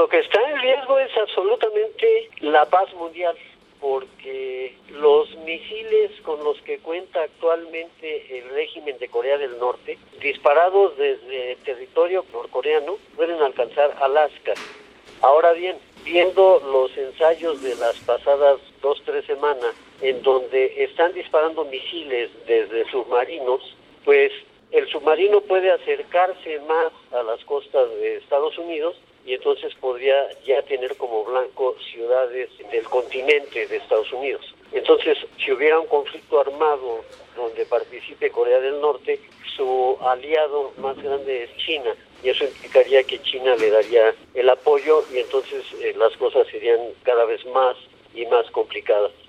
lo que está en riesgo es absolutamente la paz mundial, porque los misiles con los que cuenta actualmente el régimen de Corea del Norte, disparados desde territorio norcoreano, pueden alcanzar Alaska. Ahora bien, viendo los ensayos de las pasadas 2-3 semanas, en donde están disparando misiles desde submarinos, pues el submarino puede acercarse más a las costas de Estados Unidos y entonces podría ya tener como blanco ciudades del continente de Estados Unidos. Entonces, si hubiera un conflicto armado donde participe Corea del Norte, su aliado más grande es China, y eso implicaría que China le daría el apoyo y entonces las cosas serían cada vez más y más complicadas.